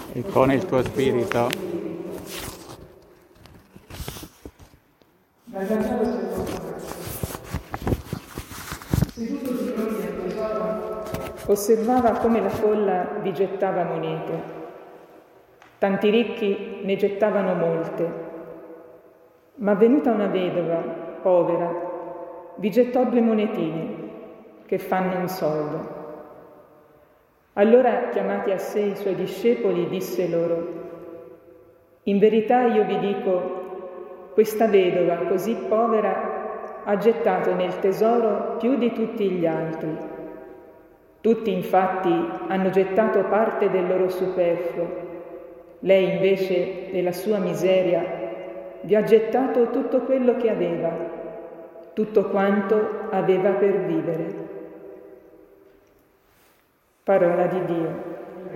e con il tuo spirito. Dal Vangelo secondo Marco. Seduto di fronte al tesoro, osservava come la folla vi gettava monete. Tanti ricchi ne gettavano molte, ma venuta una vedova, povera, vi gettò 2 monetine, che fanno un soldo. Allora, chiamati a sé i suoi discepoli, disse loro: in verità io vi dico, questa vedova così povera ha gettato nel tesoro più di tutti gli altri. Tutti infatti hanno gettato parte del loro superfluo. Lei invece, nella sua miseria, vi ha gettato tutto quello che aveva, tutto quanto aveva per vivere. Parola di Dio.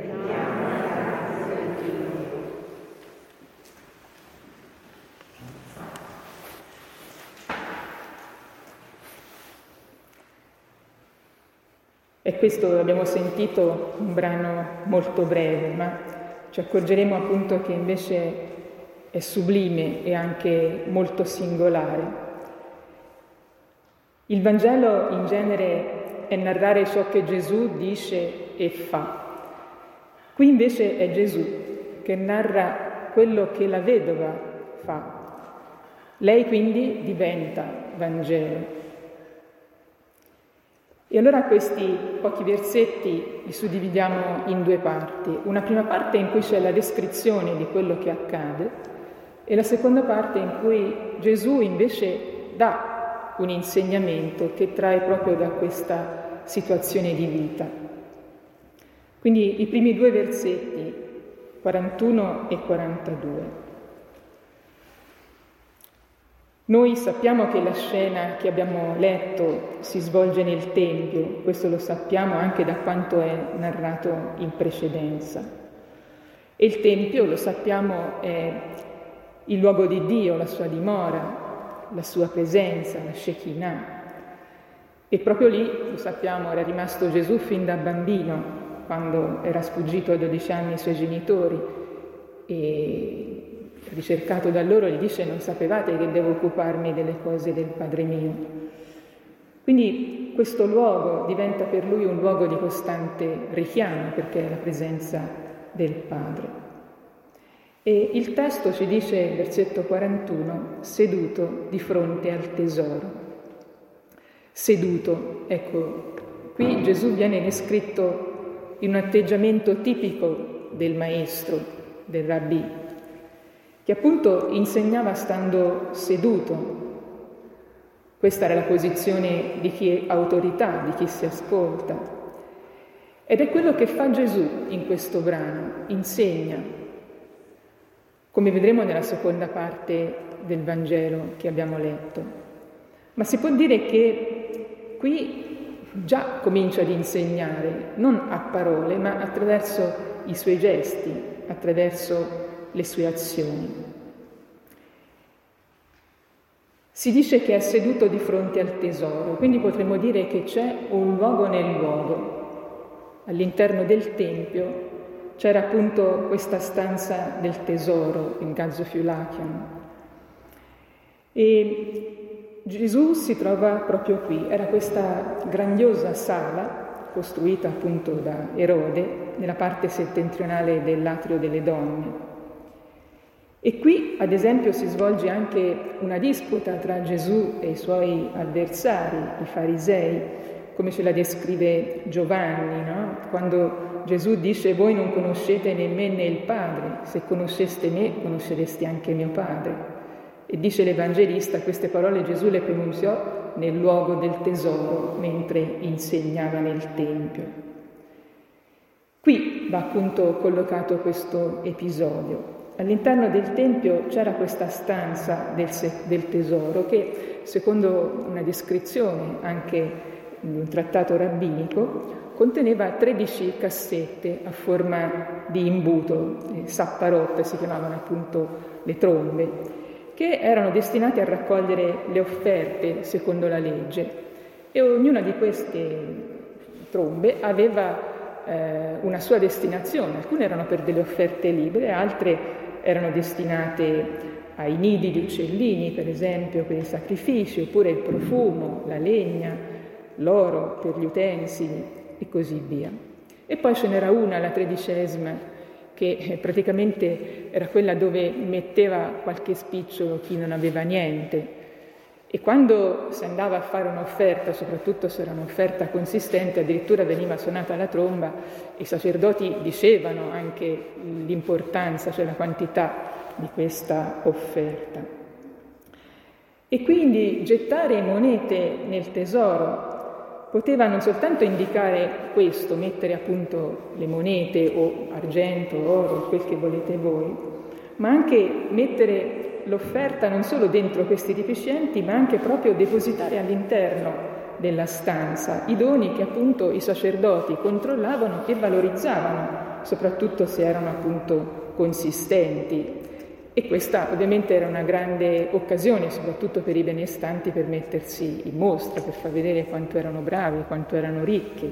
E questo abbiamo sentito un brano molto breve, ma ci accorgeremo appunto che invece è sublime e anche molto singolare. Il Vangelo in genere è narrare ciò che Gesù dice e fa. Qui invece è Gesù che narra quello che la vedova fa. Lei quindi diventa Vangelo. E allora questi pochi versetti li suddividiamo in 2 parti. Una prima parte in cui c'è la descrizione di quello che accade e la seconda parte in cui Gesù invece dà un insegnamento che trae proprio da questa situazione di vita. Quindi i primi 2 versetti, 41 e 42. Noi sappiamo che la scena che abbiamo letto si svolge nel Tempio, questo lo sappiamo anche da quanto è narrato in precedenza. E il Tempio, lo sappiamo, è il luogo di Dio, la sua dimora, la sua presenza, la Shekinah. E proprio lì, lo sappiamo, era rimasto Gesù fin da bambino, quando era sfuggito a 12 anni ai suoi genitori e ricercato da loro, gli dice: non sapevate che devo occuparmi delle cose del Padre mio. Quindi questo luogo diventa per lui un luogo di costante richiamo, perché è la presenza del Padre. E il testo ci dice, versetto 41, seduto di fronte al tesoro. Seduto, ecco, qui Gesù viene descritto in un atteggiamento tipico del maestro, del rabbì, che appunto insegnava stando seduto. Questa era la posizione di chi ha autorità, di chi si ascolta. Ed è quello che fa Gesù in questo brano, insegna, come vedremo nella seconda parte del Vangelo che abbiamo letto. Ma si può dire che qui già comincia ad insegnare, non a parole, ma attraverso i suoi gesti, attraverso le sue azioni. Si dice che è seduto di fronte al tesoro, quindi potremmo dire che c'è un luogo nel luogo. All'interno del Tempio c'era appunto questa stanza del tesoro, in Gazofiulachion. E Gesù si trova proprio qui. Era questa grandiosa sala, costruita appunto da Erode, nella parte settentrionale dell'atrio delle donne. E qui, ad esempio, si svolge anche una disputa tra Gesù e i suoi avversari, i farisei, come ce la descrive Giovanni, no? Quando Gesù dice: voi non conoscete né me né il Padre, se conosceste me conoscereste anche mio Padre. E dice l'Evangelista, queste parole Gesù le pronunziò nel luogo del tesoro, mentre insegnava nel Tempio. Qui va appunto collocato questo episodio. All'interno del Tempio c'era questa stanza del tesoro che, secondo una descrizione anche in un trattato rabbinico, conteneva 13 cassette a forma di imbuto, sapparot si chiamavano appunto le trombe, che erano destinate a raccogliere le offerte secondo la legge. E ognuna di queste trombe aveva una sua destinazione. Alcune erano per delle offerte libere, altre erano destinate ai nidi di uccellini, per esempio, per i sacrifici, oppure il profumo, la legna, l'oro per gli utensili e così via. E poi ce n'era una, la 13ª, che praticamente era quella dove metteva qualche spicciolo chi non aveva niente. E quando si andava a fare un'offerta, soprattutto se era un'offerta consistente, addirittura veniva suonata la tromba e i sacerdoti dicevano anche l'importanza, cioè la quantità di questa offerta. E quindi gettare monete nel tesoro poteva non soltanto indicare questo, mettere appunto le monete o argento, oro, quel che volete voi, ma anche mettere l'offerta non solo dentro questi recipienti, ma anche proprio depositare all'interno della stanza i doni che appunto i sacerdoti controllavano e valorizzavano, soprattutto se erano appunto consistenti. E questa ovviamente era una grande occasione, soprattutto per i benestanti, per mettersi in mostra, per far vedere quanto erano bravi, quanto erano ricchi.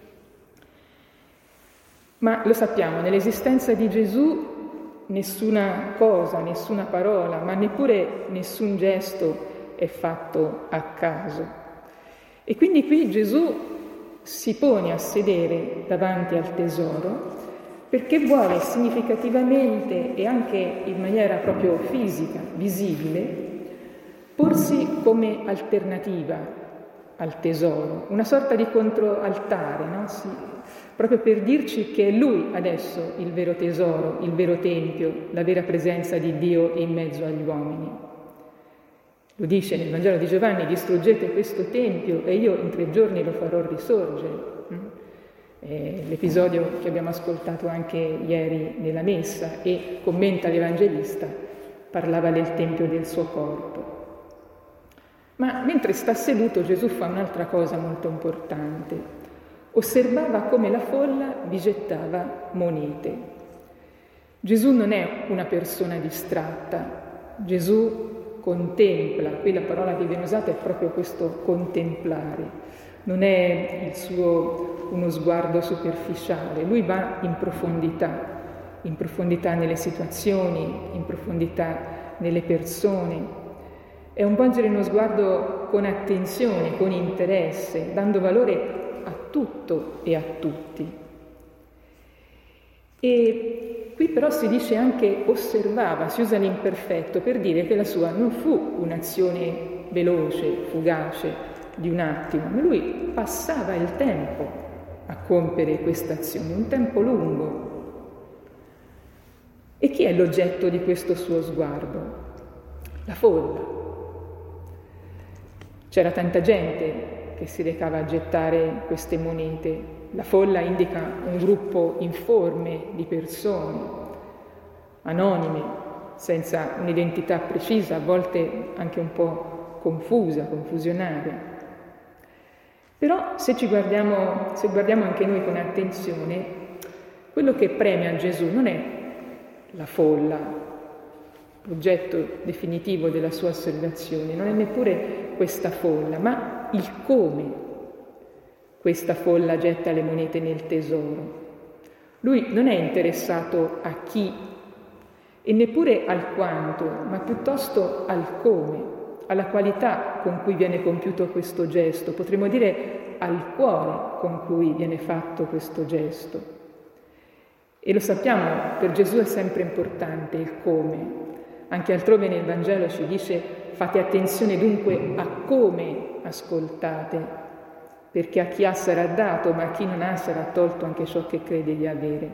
Ma lo sappiamo, nell'esistenza di Gesù nessuna cosa, nessuna parola, ma neppure nessun gesto è fatto a caso. E quindi qui Gesù si pone a sedere davanti al tesoro perché vuole significativamente e anche in maniera proprio fisica, visibile, porsi come alternativa al tesoro, una sorta di controaltare, no? Sì, proprio per dirci che è Lui adesso il vero tesoro, il vero tempio, la vera presenza di Dio in mezzo agli uomini. Lo dice nel Vangelo di Giovanni: distruggete questo tempio e io in 3 giorni lo farò risorgere. L'episodio che abbiamo ascoltato anche ieri nella messa, e commenta l'Evangelista, parlava del tempio del suo corpo. Ma mentre sta seduto Gesù fa un'altra cosa molto importante: osservava come la folla vi gettava monete. Gesù non è una persona distratta, Gesù contempla, qui la parola che viene usata è proprio questo contemplare, non è il suo uno sguardo superficiale, lui va in profondità nelle situazioni, in profondità nelle persone. È un volgere uno sguardo con attenzione, con interesse, dando valore a tutto e a tutti. E qui però si dice anche osservava, si usa l'imperfetto per dire che la sua non fu un'azione veloce, fugace, di un attimo, ma lui passava il tempo a compiere questa azione, un tempo lungo. E chi è l'oggetto di questo suo sguardo? La folla. C'era tanta gente che si recava a gettare queste monete. La folla indica un gruppo informe di persone, anonime, senza un'identità precisa, a volte anche un po' confusionaria. Però se guardiamo anche noi con attenzione, quello che premia a Gesù non è la folla, l'oggetto definitivo della sua osservazione, non è neppure questa folla, ma il come questa folla getta le monete nel tesoro. Lui non è interessato a chi e neppure al quanto, ma piuttosto al come, alla qualità con cui viene compiuto questo gesto, potremmo dire al cuore con cui viene fatto questo gesto. E lo sappiamo, per Gesù è sempre importante il come. Anche altrove nel Vangelo ci dice: fate attenzione dunque a come ascoltate, perché a chi ha sarà dato, ma a chi non ha sarà tolto anche ciò che crede di avere.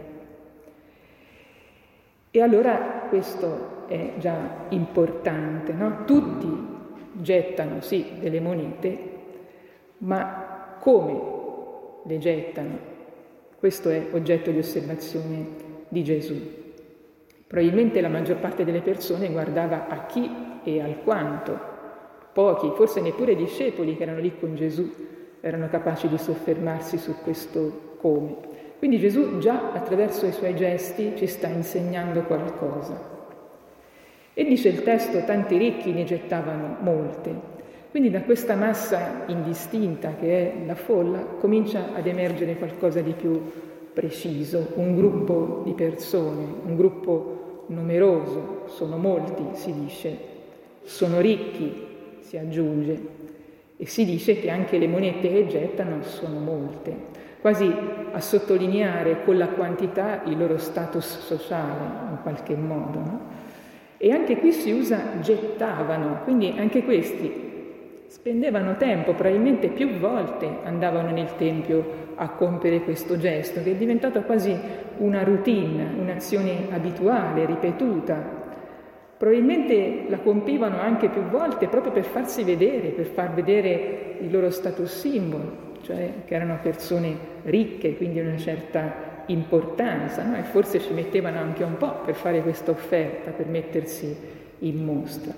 E allora questo è già importante, no? Tutti gettano sì delle monete, ma come le gettano? Questo è oggetto di osservazione di Gesù. Probabilmente la maggior parte delle persone guardava a chi e al quanto. Pochi, forse neppure i discepoli che erano lì con Gesù, erano capaci di soffermarsi su questo come. Quindi Gesù già attraverso i suoi gesti ci sta insegnando qualcosa. E dice il testo: tanti ricchi ne gettavano molte. Quindi da questa massa indistinta che è la folla comincia ad emergere qualcosa di più preciso, un gruppo di persone, un gruppo numeroso, sono molti, si dice, sono ricchi, si aggiunge, e si dice che anche le monete che gettano sono molte, quasi a sottolineare con la quantità il loro status sociale, in qualche modo, no? E anche qui si usa gettavano, quindi anche questi spendevano tempo, probabilmente più volte andavano nel Tempio a compiere questo gesto, che è diventato quasi una routine, un'azione abituale, ripetuta. Probabilmente la compivano anche più volte proprio per farsi vedere, per far vedere il loro status symbol, cioè che erano persone ricche, quindi una certa importanza, no? E forse ci mettevano anche un po' per fare questa offerta, per mettersi in mostra.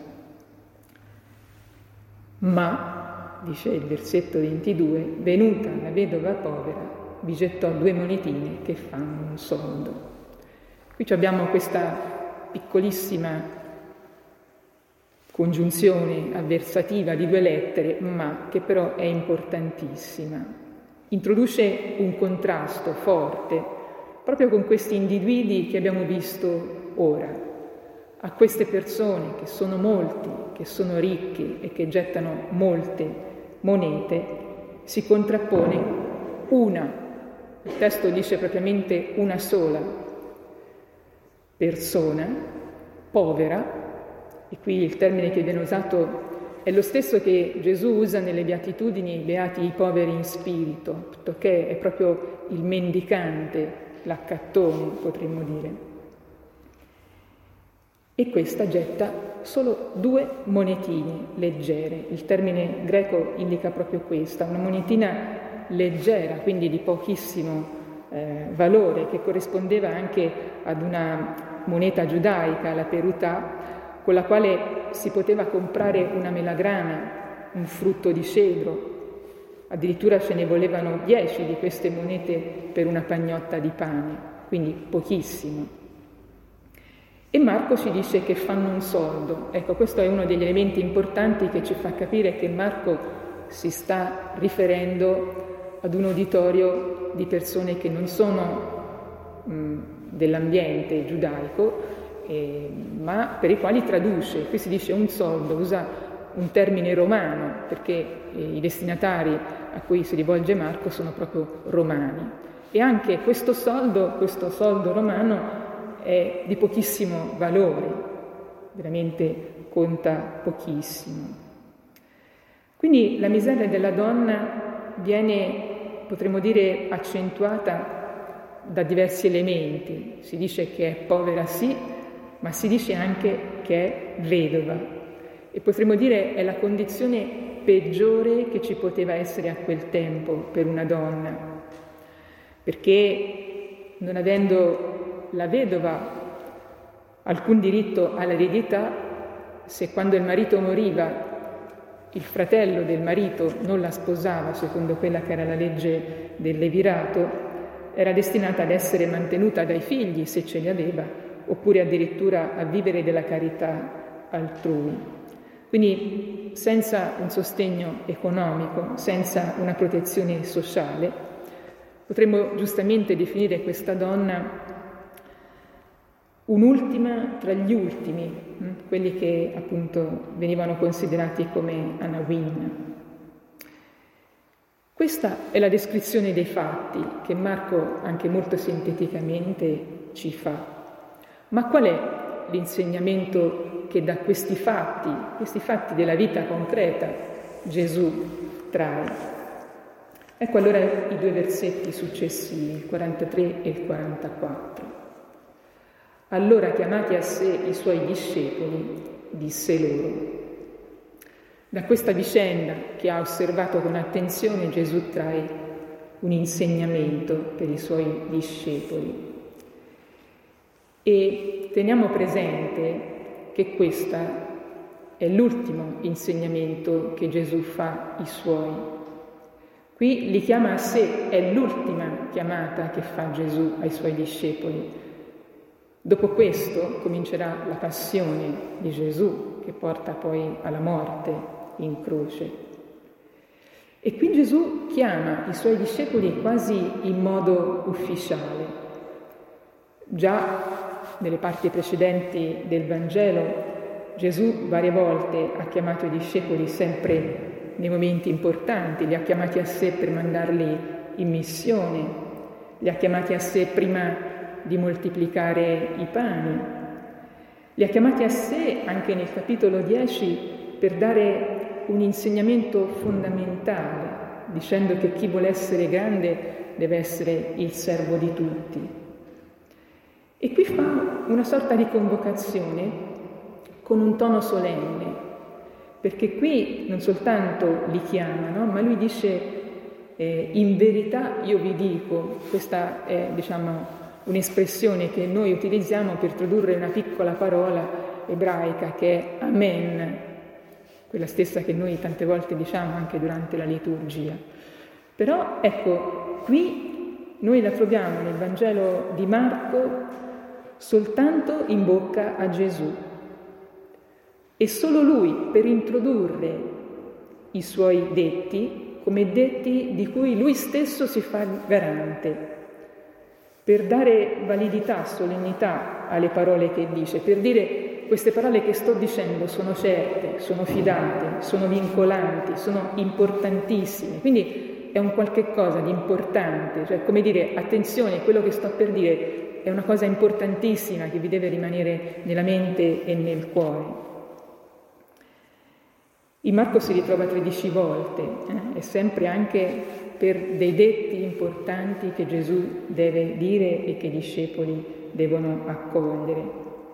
Ma, dice il versetto 22, venuta la vedova povera, vi gettò 2 monetine che fanno un soldo. Qui abbiamo questa piccolissima congiunzione avversativa di 2 lettere, ma che però è importantissima. Introduce un contrasto forte proprio con questi individui che abbiamo visto ora. A queste persone che sono molti, che sono ricchi e che gettano molte monete, si contrappone una, il testo dice propriamente una sola persona, povera, e qui il termine che viene usato è lo stesso che Gesù usa nelle Beatitudini, beati i poveri in spirito, che è proprio il mendicante, l'accattone, potremmo dire. E questa getta solo 2 monetine leggere. Il termine greco indica proprio questa, una monetina leggera, quindi di pochissimo valore, che corrispondeva anche ad una moneta giudaica, la perutà, con la quale si poteva comprare una melagrana, un frutto di cedro. Addirittura ce ne volevano 10 di queste monete per una pagnotta di pane, quindi pochissimo. E Marco ci dice che fanno un soldo. Ecco, questo è uno degli elementi importanti che ci fa capire che Marco si sta riferendo ad un uditorio di persone che non sono dell'ambiente giudaico, ma per i quali traduce. Qui si dice un soldo, usa un termine romano, perché i destinatari a cui si rivolge Marco sono proprio romani. E anche questo soldo romano è di pochissimo valore, veramente conta pochissimo. Quindi la miseria della donna viene, potremmo dire, accentuata da diversi elementi. Si dice che è povera sì, ma si dice anche che è vedova. E potremmo dire è la condizione peggiore che ci poteva essere a quel tempo per una donna, perché non avendo la vedova alcun diritto all'eredità, se quando il marito moriva il fratello del marito non la sposava secondo quella che era la legge del levirato, era destinata ad essere mantenuta dai figli se ce li aveva, oppure addirittura a vivere della carità altrui. Quindi senza un sostegno economico, senza una protezione sociale, potremmo giustamente definire questa donna un'ultima tra gli ultimi, quelli che appunto venivano considerati come Anawin. Questa è la descrizione dei fatti che Marco anche molto sinteticamente ci fa. Ma qual è l'insegnamento che da questi fatti della vita concreta, Gesù trae? Ecco allora i 2 versetti successivi, il 43 e il 44. Allora, chiamati a sé i suoi discepoli, disse loro. Da questa vicenda che ha osservato con attenzione, Gesù trae un insegnamento per i suoi discepoli. E teniamo presente che questo è l'ultimo insegnamento che Gesù fa ai suoi. Qui li chiama a sé, è l'ultima chiamata che fa Gesù ai suoi discepoli. Dopo questo comincerà la passione di Gesù, che porta poi alla morte in croce. E qui Gesù chiama i suoi discepoli quasi in modo ufficiale. Già nelle parti precedenti del Vangelo Gesù varie volte ha chiamato i discepoli sempre nei momenti importanti, li ha chiamati a sé per mandarli in missione, li ha chiamati a sé prima di moltiplicare i pani, li ha chiamati a sé anche nel capitolo 10 per dare un insegnamento fondamentale, dicendo che chi vuole essere grande deve essere il servo di tutti. E qui fa una sorta di convocazione con un tono solenne, perché qui non soltanto li chiama, no? Ma lui dice in verità io vi dico, questa è un'espressione che noi utilizziamo per tradurre una piccola parola ebraica che è amen, quella stessa che noi tante volte diciamo anche durante la liturgia. Però ecco, qui noi la troviamo nel Vangelo di Marco soltanto in bocca a Gesù. E solo lui per introdurre i suoi detti come detti di cui lui stesso si fa garante, per dare validità, solennità alle parole che dice, per dire queste parole che sto dicendo sono certe, sono fidate, sono vincolanti, sono importantissime. Quindi è un qualche cosa di importante, cioè come dire, attenzione, quello che sto per dire è una cosa importantissima che vi deve rimanere nella mente e nel cuore. In Marco si ritrova 13 volte, è sempre anche per dei detti importanti che Gesù deve dire e che i discepoli devono accogliere.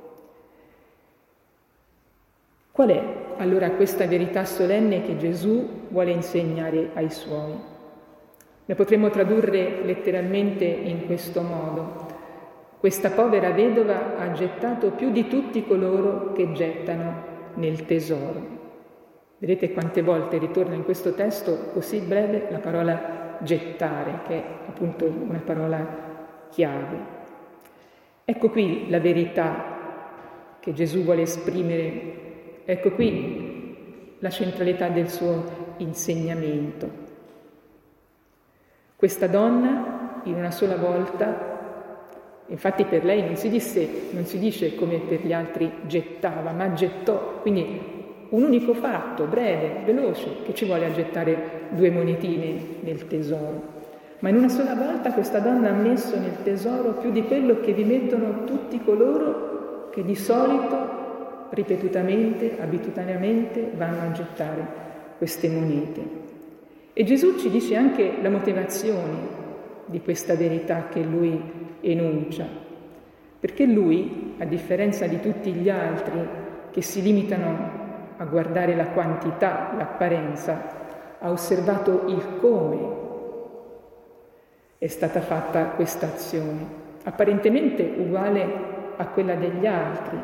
Qual è allora questa verità solenne che Gesù vuole insegnare ai suoi? La potremmo tradurre letteralmente in questo modo. Questa povera vedova ha gettato più di tutti coloro che gettano nel tesoro. Vedete quante volte ritorna in questo testo così breve la parola gettare, che è appunto una parola chiave. Ecco qui la verità che Gesù vuole esprimere, ecco qui la centralità del suo insegnamento. Questa donna in una sola volta, infatti per lei non si dice come per gli altri gettava, ma gettò, quindi un unico fatto, breve, veloce, che ci vuole a gettare 2 monetine nel tesoro. Ma in una sola volta questa donna ha messo nel tesoro più di quello che vi mettono tutti coloro che di solito, ripetutamente, abitudinariamente, vanno a gettare queste monete. E Gesù ci dice anche la motivazione di questa verità che lui enuncia. Perché lui, a differenza di tutti gli altri che si limitano a guardare la quantità, l'apparenza, ha osservato il come è stata fatta questa azione, apparentemente uguale a quella degli altri.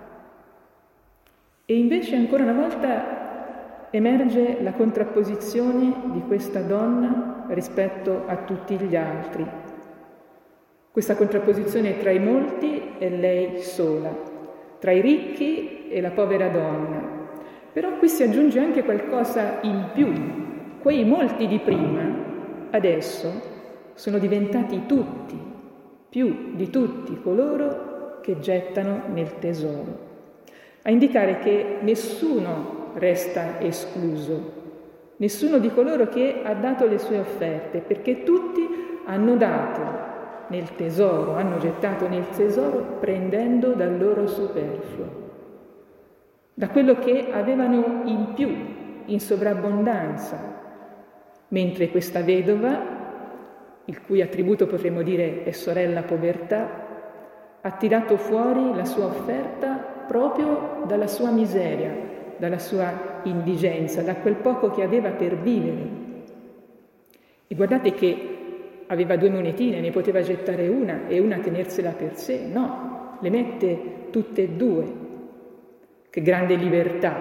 E invece ancora una volta emerge la contrapposizione di questa donna rispetto a tutti gli altri. Questa contrapposizione tra i molti e lei sola, tra i ricchi e la povera donna. Però qui si aggiunge anche qualcosa in più. Quei molti di prima, adesso, sono diventati tutti, più di tutti coloro che gettano nel tesoro. A indicare che nessuno resta escluso, nessuno di coloro che ha dato le sue offerte, perché tutti hanno dato nel tesoro, hanno gettato nel tesoro prendendo dal loro superfluo, da quello che avevano in più, in sovrabbondanza, mentre questa vedova, il cui attributo potremmo dire è sorella povertà, ha tirato fuori la sua offerta proprio dalla sua miseria, dalla sua indigenza, da quel poco che aveva per vivere. E guardate che aveva 2 monetine, ne poteva gettare una e una tenersela per sé, no, le mette tutte e 2. Che grande libertà!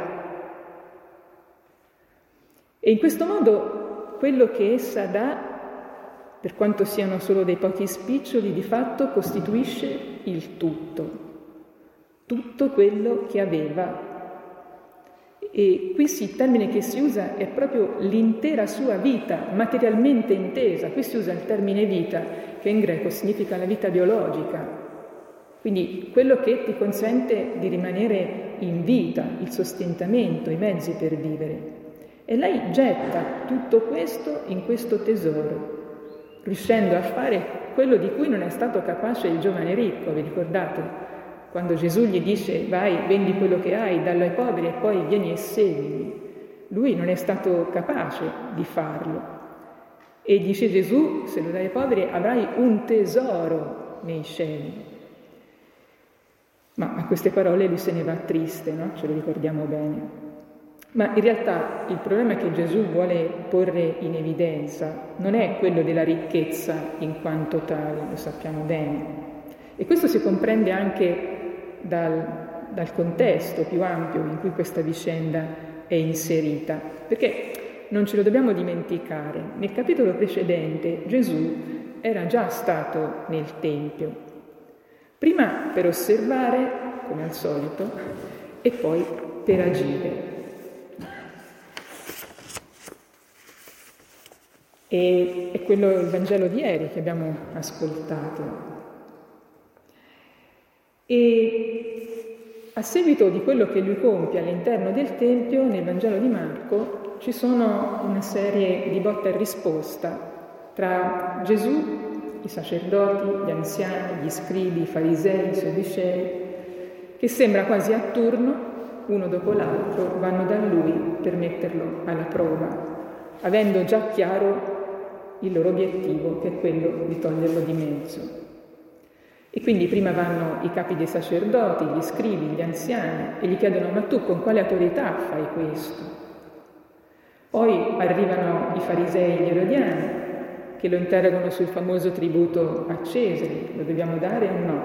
E in questo modo quello che essa dà, per quanto siano solo dei pochi spiccioli, di fatto costituisce il tutto quello che aveva. E qui il termine che si usa è proprio l'intera sua vita, materialmente intesa. Qui si usa il termine vita, che in greco significa la vita biologica. Quindi quello che ti consente di rimanere in vita, il sostentamento, i mezzi per vivere. E lei getta tutto questo in questo tesoro, riuscendo a fare quello di cui non è stato capace il giovane ricco, vi ricordate? Quando Gesù gli dice vai, vendi quello che hai, dallo ai poveri e poi vieni e seguimi. Lui non è stato capace di farlo. E dice Gesù, se lo dai ai poveri avrai un tesoro nei cieli. Ma a queste parole lui se ne va triste, no? Ce lo ricordiamo bene. Ma in realtà il problema che Gesù vuole porre in evidenza non è quello della ricchezza in quanto tale, lo sappiamo bene. E questo si comprende anche dal contesto più ampio in cui questa vicenda è inserita, perché non ce lo dobbiamo dimenticare. Nel capitolo precedente Gesù era già stato nel Tempio, prima per osservare, come al solito, e poi per agire. E è quello il Vangelo di ieri che abbiamo ascoltato. E a seguito di quello che lui compie all'interno del Tempio, nel Vangelo di Marco, ci sono una serie di botta e risposta tra Gesù, i sacerdoti, gli anziani, gli scribi, i farisei, i sadducei, che sembra quasi a turno, uno dopo l'altro, vanno da lui per metterlo alla prova, avendo già chiaro il loro obiettivo, che è quello di toglierlo di mezzo. E quindi prima vanno i capi dei sacerdoti, gli scribi, gli anziani, e gli chiedono: ma tu con quale autorità fai questo? Poi arrivano i farisei e gli erodiani, che lo interrogano sul famoso tributo a Cesare, lo dobbiamo dare o no?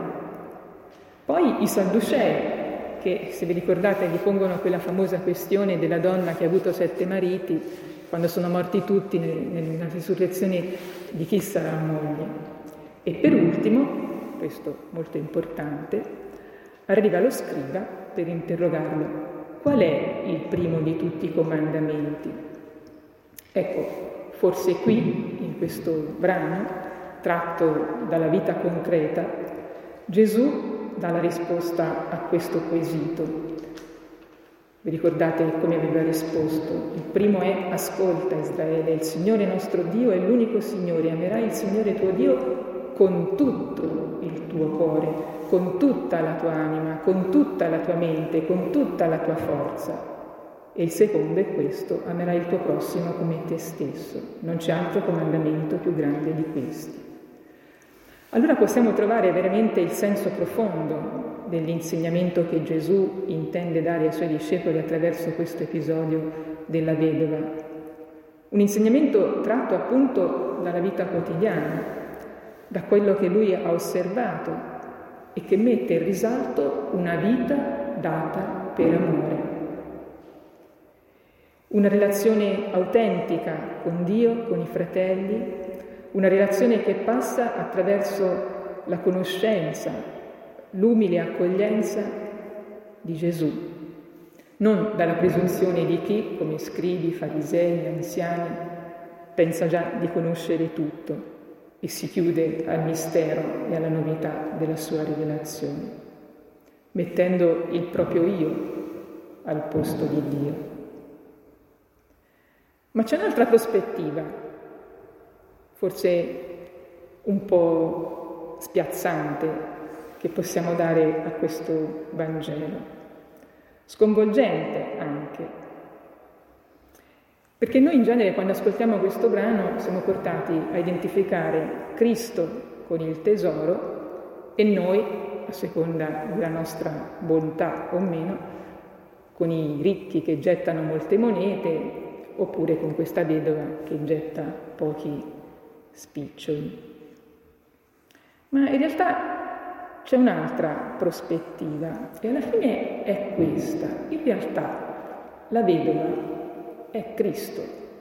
Poi i sadducei, che se vi ricordate gli pongono quella famosa questione della donna che ha avuto 7 mariti, quando sono morti tutti nella risurrezione di chi sarà moglie. E per ultimo, questo molto importante, arriva lo scriba per interrogarlo: qual è il primo di tutti i comandamenti? Ecco, forse qui, in questo brano, tratto dalla vita concreta, Gesù dà la risposta a questo quesito. Vi ricordate come aveva risposto? Il primo è: ascolta Israele, il Signore nostro Dio è l'unico Signore, amerai il Signore tuo Dio con tutto il tuo cuore, con tutta la tua anima, con tutta la tua mente, con tutta la tua forza. E il secondo è questo: amerai il tuo prossimo come te stesso. Non c'è altro comandamento più grande di questi. Allora possiamo trovare veramente il senso profondo dell'insegnamento che Gesù intende dare ai suoi discepoli attraverso questo episodio della vedova. Un insegnamento tratto appunto dalla vita quotidiana, da quello che lui ha osservato e che mette in risalto una vita data per amore. Una relazione autentica con Dio, con i fratelli, una relazione che passa attraverso la conoscenza, l'umile accoglienza di Gesù, non dalla presunzione di chi, come scribi, farisei, anziani, pensa già di conoscere tutto e si chiude al mistero e alla novità della sua rivelazione, mettendo il proprio io al posto di Dio. Ma c'è un'altra prospettiva, forse un po' spiazzante, che possiamo dare a questo Vangelo, sconvolgente anche. Perché noi in genere quando ascoltiamo questo brano siamo portati a identificare Cristo con il tesoro e noi, a seconda della nostra bontà o meno, con i ricchi che gettano molte monete oppure con questa vedova che getta pochi spiccioli. Ma in realtà c'è un'altra prospettiva e alla fine è questa. In realtà la vedova è Cristo.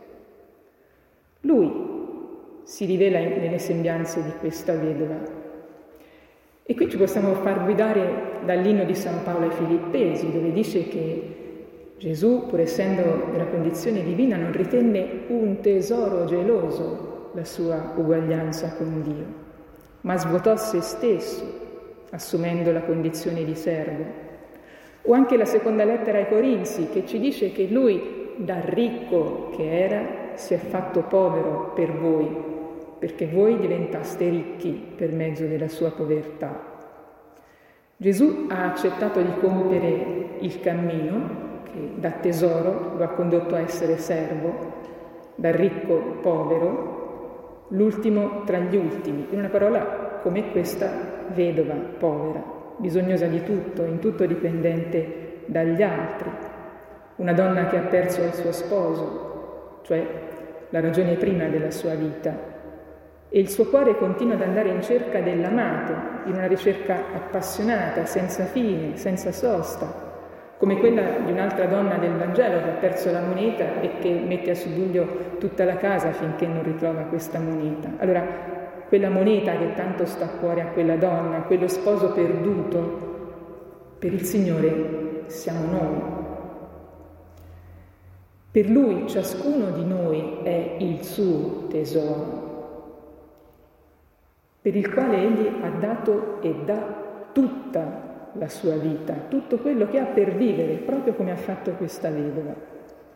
Lui si rivela nelle sembianze di questa vedova. E qui ci possiamo far guidare dall'inno di San Paolo ai Filippesi, dove dice che Gesù, pur essendo nella condizione divina, non ritenne un tesoro geloso la sua uguaglianza con Dio, ma svuotò se stesso, assumendo la condizione di servo. O anche la seconda lettera ai Corinzi, che ci dice che lui, da ricco che era, si è fatto povero per voi, perché voi diventaste ricchi per mezzo della sua povertà. Gesù ha accettato di compiere il cammino che da tesoro lo ha condotto a essere servo, da ricco povero, l'ultimo tra gli ultimi. In una parola, come questa vedova povera, bisognosa di tutto, in tutto dipendente dagli altri. Una donna che ha perso il suo sposo, cioè la ragione prima della sua vita, e il suo cuore continua ad andare in cerca dell'amato, in una ricerca appassionata, senza fine, senza sosta, come quella di un'altra donna del Vangelo che ha perso la moneta e che mette a subbuglio tutta la casa finché non ritrova questa moneta. Allora, quella moneta che tanto sta a cuore a quella donna, quello sposo perduto, per il Signore siamo noi. Per Lui ciascuno di noi è il suo tesoro, per il quale Egli ha dato e dà tutta la sua vita, tutto quello che ha per vivere, proprio come ha fatto questa vedova.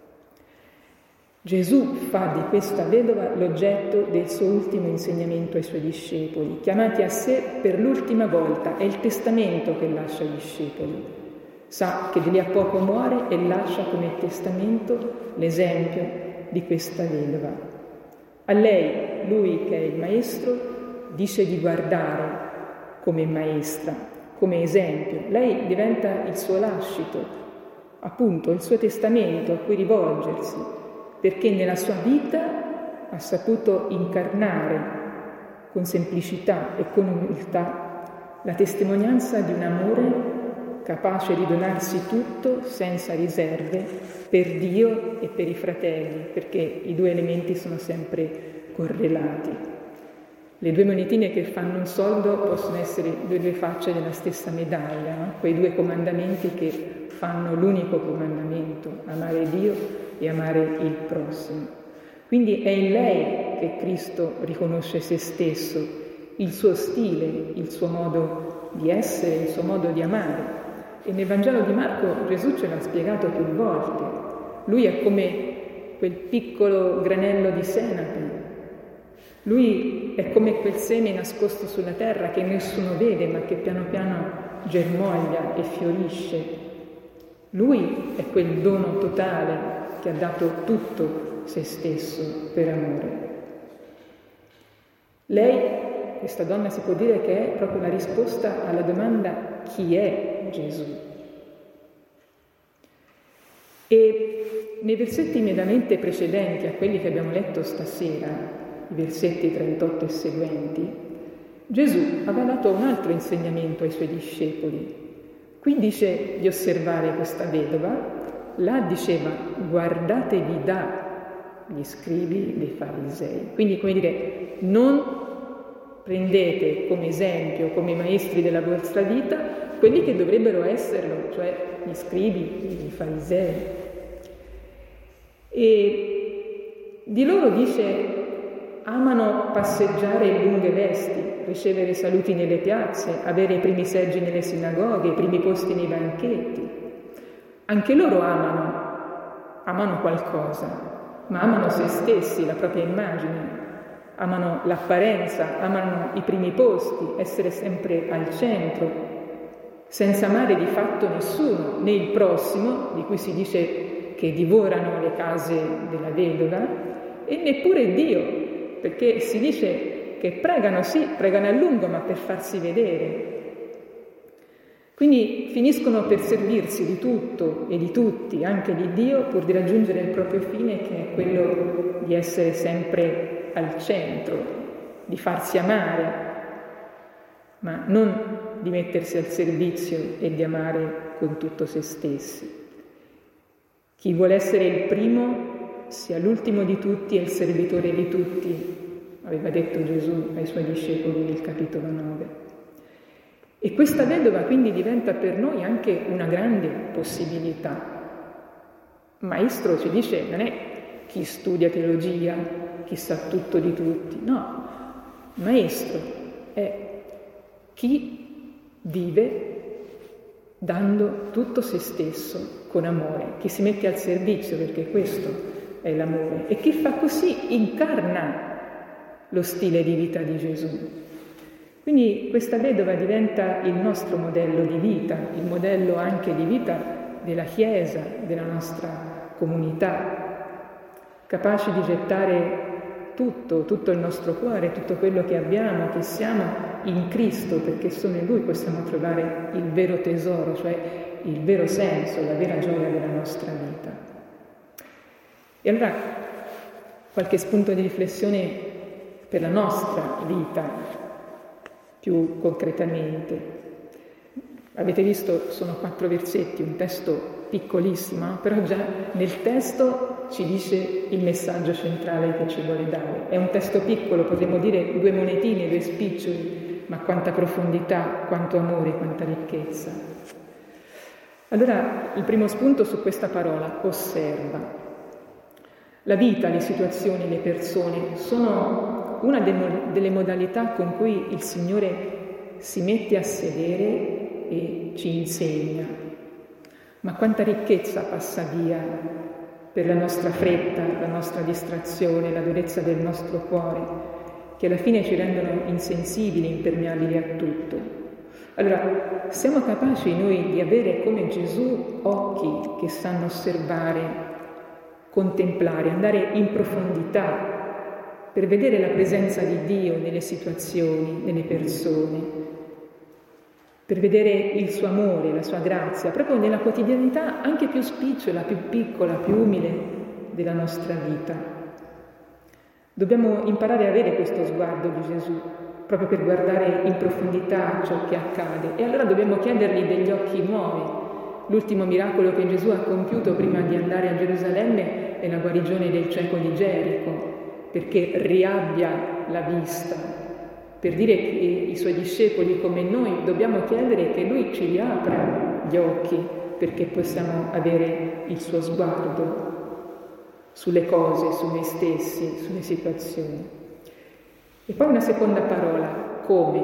Gesù fa di questa vedova l'oggetto del suo ultimo insegnamento ai suoi discepoli, chiamati a sé per l'ultima volta. È il testamento che lascia ai discepoli. Sa che di lì a poco muore e lascia come testamento l'esempio di questa vedova. A lei, lui che è il maestro, dice di guardare come maestra, come esempio. Lei diventa il suo lascito, appunto il suo testamento a cui rivolgersi, perché nella sua vita ha saputo incarnare con semplicità e con umiltà la testimonianza di un amore capace di donarsi tutto senza riserve per Dio e per i fratelli, perché i due elementi sono sempre correlati. Le due monetine che fanno un soldo possono essere due facce della stessa medaglia, no? Quei due comandamenti che fanno l'unico comandamento, amare Dio e amare il prossimo. Quindi è in lei che Cristo riconosce se stesso, il suo stile, il suo modo di essere, il suo modo di amare. E nel Vangelo di Marco Gesù ce l'ha spiegato più volte. Lui è come quel piccolo granello di senape. Lui è come quel seme nascosto sulla terra che nessuno vede ma che piano piano germoglia e fiorisce. Lui è quel dono totale che ha dato tutto se stesso per amore. Lei, questa donna, si può dire che è proprio la risposta alla domanda: chi è Gesù? E nei versetti immediatamente precedenti a quelli che abbiamo letto stasera, i versetti 38 e seguenti, Gesù aveva dato un altro insegnamento ai suoi discepoli. Qui dice di osservare questa vedova, là diceva guardatevi dagli scribi dei farisei. Quindi, come dire, non prendete come esempio, come maestri della vostra vita, quelli che dovrebbero esserlo, cioè gli scribi, i farisei. E di loro dice: amano passeggiare in lunghe vesti, ricevere saluti nelle piazze, avere i primi seggi nelle sinagoghe, i primi posti nei banchetti. Anche loro amano qualcosa, ma amano se stessi, la propria immagine, amano l'apparenza, amano i primi posti, essere sempre al centro, senza amare di fatto nessuno, né il prossimo, di cui si dice che divorano le case della vedova, e neppure Dio, perché si dice che pregano, sì, pregano a lungo, ma per farsi vedere. Quindi finiscono per servirsi di tutto e di tutti, anche di Dio, pur di raggiungere il proprio fine, che è quello di essere sempre al centro, di farsi amare, ma non di mettersi al servizio e di amare con tutto se stessi. Chi vuole essere il primo sia l'ultimo di tutti e il servitore di tutti, aveva detto Gesù ai suoi discepoli nel capitolo 9. E questa vedova quindi diventa per noi anche una grande possibilità, Maestro ci dice non è chi studia teologia, chi sa tutto di tutti, no, maestro è chi vive dando tutto se stesso con amore, chi si mette al servizio, perché questo è l'amore, e chi fa così incarna lo stile di vita di Gesù. Quindi questa vedova diventa il nostro modello di vita, il modello anche di vita della Chiesa, della nostra comunità, capaci di gettare tutto il nostro cuore, tutto quello che abbiamo, che siamo in Cristo, perché solo in Lui possiamo trovare il vero tesoro, cioè il vero senso, la vera gioia della nostra vita. E allora qualche spunto di riflessione per la nostra vita, più concretamente. Avete visto, sono 4 versetti, un testo piccolissimo, però già nel testo ci dice il messaggio centrale che ci vuole dare. È un testo piccolo, potremmo dire 2 monetine, 2 spiccioli, ma quanta profondità, quanto amore, quanta ricchezza. Allora, il primo spunto su questa parola, osserva. La vita, le situazioni, le persone sono una delle modalità con cui il Signore si mette a sedere e ci insegna. Ma quanta ricchezza passa via per la nostra fretta, la nostra distrazione, la durezza del nostro cuore, che alla fine ci rendono insensibili, impermeabili a tutto. Allora, siamo capaci noi di avere come Gesù occhi che sanno osservare, contemplare, andare in profondità per vedere la presenza di Dio nelle situazioni, nelle persone, per vedere il suo amore, la sua grazia, proprio nella quotidianità anche più spicciola, più piccola, più umile della nostra vita. Dobbiamo imparare a avere questo sguardo di Gesù, proprio per guardare in profondità ciò che accade. E allora dobbiamo chiedergli degli occhi nuovi. L'ultimo miracolo che Gesù ha compiuto prima di andare a Gerusalemme è la guarigione del cieco di Gerico, perché riabbia la vista. Per dire che i suoi discepoli come noi dobbiamo chiedere che Lui ci riapra gli occhi perché possiamo avere il suo sguardo sulle cose, su noi stessi, sulle situazioni. E poi una seconda parola, come.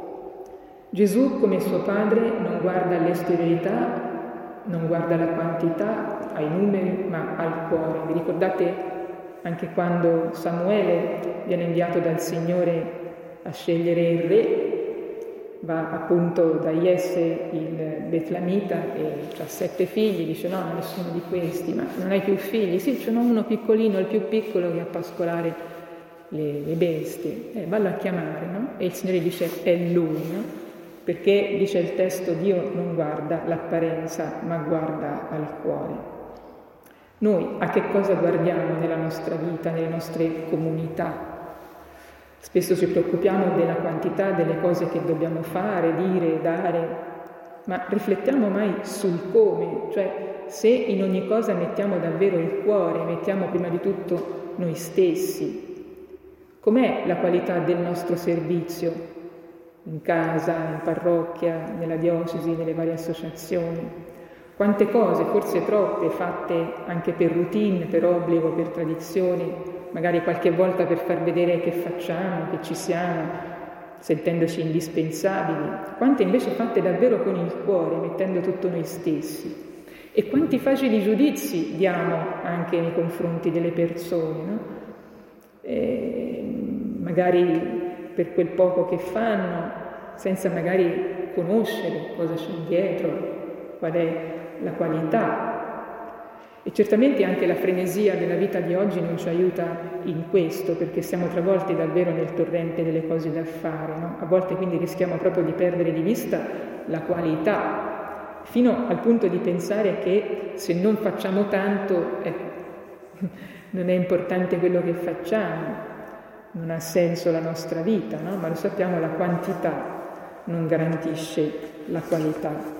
Gesù, come suo Padre, non guarda all'esteriorità, non guarda alla quantità, ai numeri, ma al cuore. Vi ricordate anche quando Samuele viene inviato dal Signore a scegliere il re, va appunto da Jesse il Betlamita e ha 7 figli, dice no, nessuno di questi, ma non hai più figli? Sì, ce n'ho uno piccolino, il più piccolo che a pascolare le bestie, vallo a chiamare, no? E il Signore dice è lui, no? Perché dice il testo Dio non guarda l'apparenza ma guarda al cuore. Noi a che cosa guardiamo nella nostra vita, nelle nostre comunità? Spesso ci preoccupiamo della quantità delle cose che dobbiamo fare, dire, dare, ma riflettiamo mai sul come, cioè se in ogni cosa mettiamo davvero il cuore, mettiamo prima di tutto noi stessi. Com'è la qualità del nostro servizio in casa, in parrocchia, nella diocesi, nelle varie associazioni? Quante cose, forse troppe, fatte anche per routine, per obbligo, per tradizione, magari qualche volta per far vedere che facciamo, che ci siamo, sentendoci indispensabili, quante invece fatte davvero con il cuore, mettendo tutto noi stessi. E quanti facili giudizi diamo anche nei confronti delle persone, no? Magari per quel poco che fanno, senza magari conoscere cosa c'è dietro, qual è la qualità. E certamente anche la frenesia della vita di oggi non ci aiuta in questo, perché siamo travolti davvero nel torrente delle cose da fare, no? A volte quindi rischiamo proprio di perdere di vista la qualità, fino al punto di pensare che se non facciamo tanto, non è importante quello che facciamo, non ha senso la nostra vita, no? Ma lo sappiamo, la quantità non garantisce la qualità.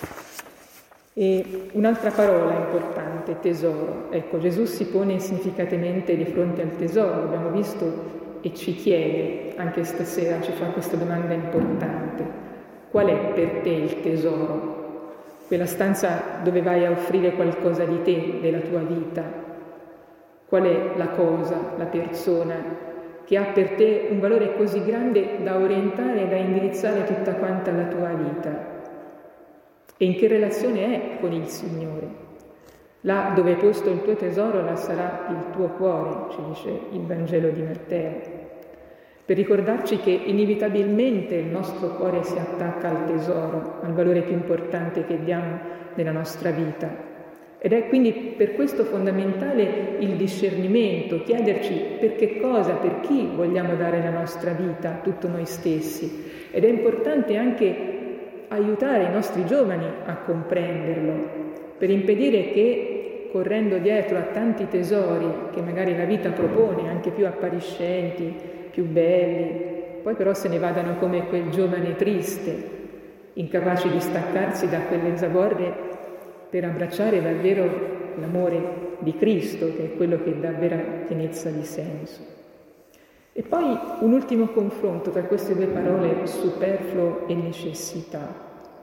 E un'altra parola importante, tesoro. Ecco, Gesù si pone significativamente di fronte al tesoro, l'abbiamo visto, e ci chiede, anche stasera ci fa questa domanda importante. Qual è per te il tesoro? quella stanza dove vai a offrire qualcosa di te, della tua vita. Qual è la cosa, la persona che ha per te un valore così grande da orientare e da indirizzare tutta quanta la tua vita? E in che relazione è con il Signore? Là dove hai posto il tuo tesoro, là sarà il tuo cuore, ci dice il Vangelo di Matteo, per ricordarci che inevitabilmente il nostro cuore si attacca al tesoro, al valore più importante che diamo nella nostra vita. Ed è quindi per questo fondamentale il discernimento, chiederci per che cosa, per chi vogliamo dare la nostra vita, tutto noi stessi. Ed è importante anche aiutare i nostri giovani a comprenderlo, per impedire che, correndo dietro a tanti tesori che magari la vita propone, anche più appariscenti, più belli, poi però se ne vadano come quel giovane triste, incapace di staccarsi da quelle zavorre per abbracciare davvero l'amore di Cristo, che è quello che dà vera pienezza di senso. E poi un ultimo confronto tra queste due parole, superfluo e necessità.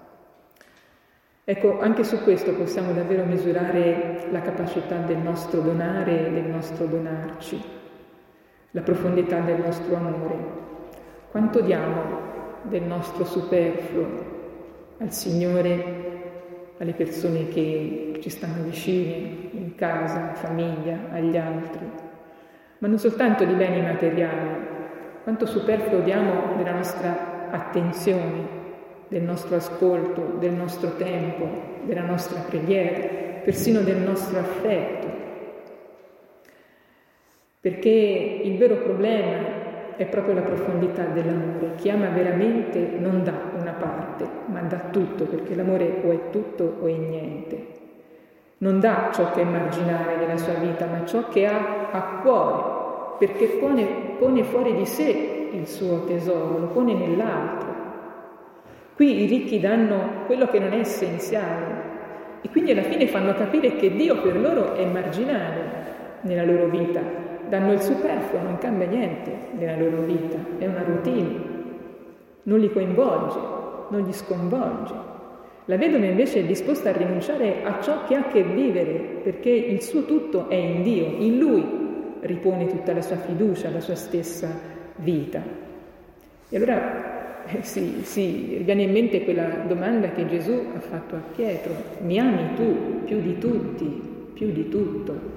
Ecco, anche su questo possiamo davvero misurare la capacità del nostro donare e del nostro donarci, la profondità del nostro amore. Quanto diamo del nostro superfluo al Signore, alle persone che ci stanno vicine, in casa, in famiglia, agli altri, ma non soltanto di beni materiali. Quanto superfluo diamo della nostra attenzione, del nostro ascolto, del nostro tempo, della nostra preghiera, persino del nostro affetto. Perché il vero problema è proprio la profondità dell'amore. Chi ama veramente non dà una parte, ma dà tutto, perché l'amore o è tutto o è niente. Non dà ciò che è marginale nella sua vita, ma ciò che ha a cuore, perché pone fuori di sé il suo tesoro, lo pone nell'altro. Qui i ricchi danno quello che non è essenziale e quindi alla fine fanno capire che Dio per loro è marginale nella loro vita. Danno il superfluo, non cambia niente nella loro vita, è una routine, non li coinvolge, non li sconvolge. La vedova invece è disposta a rinunciare a ciò che ha che vivere, perché il suo tutto è in Dio, in Lui ripone tutta la sua fiducia, la sua stessa vita. E allora sì, viene in mente quella domanda che Gesù ha fatto a Pietro: mi ami tu più di tutti, più di tutto?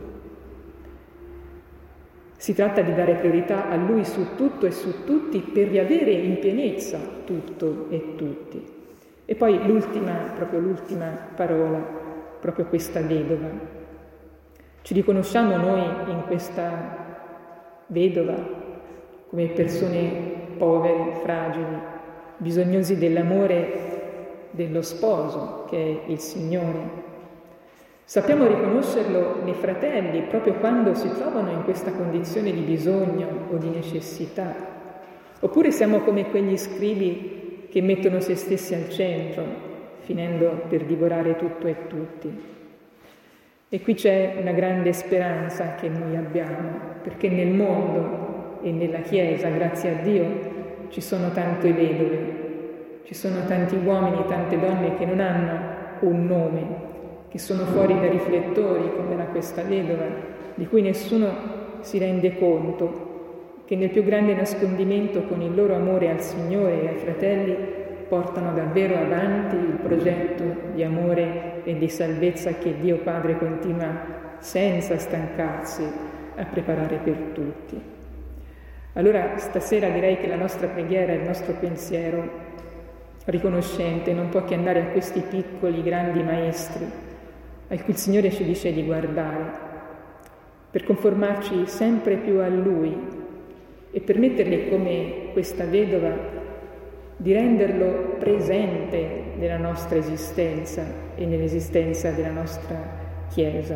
Si tratta di dare priorità a Lui su tutto e su tutti per riavere in pienezza tutto e tutti. E poi l'ultima parola, proprio questa vedova. Ci riconosciamo noi in questa vedova come persone povere, fragili, bisognosi dell'amore dello sposo, che è il Signore. Sappiamo riconoscerlo nei fratelli proprio quando si trovano in questa condizione di bisogno o di necessità. Oppure siamo come quegli scribi che mettono se stessi al centro, finendo per divorare tutto e tutti. E qui c'è una grande speranza che noi abbiamo, perché nel mondo e nella Chiesa, grazie a Dio, ci sono tante vedove, ci sono tanti uomini, tante donne che non hanno un nome, che sono fuori dai riflettori, come era questa vedova, di cui nessuno si rende conto, che nel più grande nascondimento con il loro amore al Signore e ai fratelli portano davvero avanti il progetto di amore e di salvezza che Dio Padre continua senza stancarsi a preparare per tutti. Allora stasera direi che la nostra preghiera, il nostro pensiero riconoscente non può che andare a questi piccoli, grandi maestri a cui il Signore ci dice di guardare, per conformarci sempre più a Lui e permettergli, come questa vedova, di renderlo presente nella nostra esistenza e nell'esistenza della nostra Chiesa,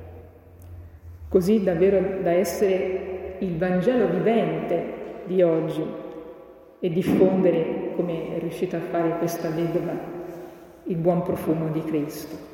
così davvero da essere il Vangelo vivente di oggi e diffondere, come è riuscita a fare questa vedova, il buon profumo di Cristo.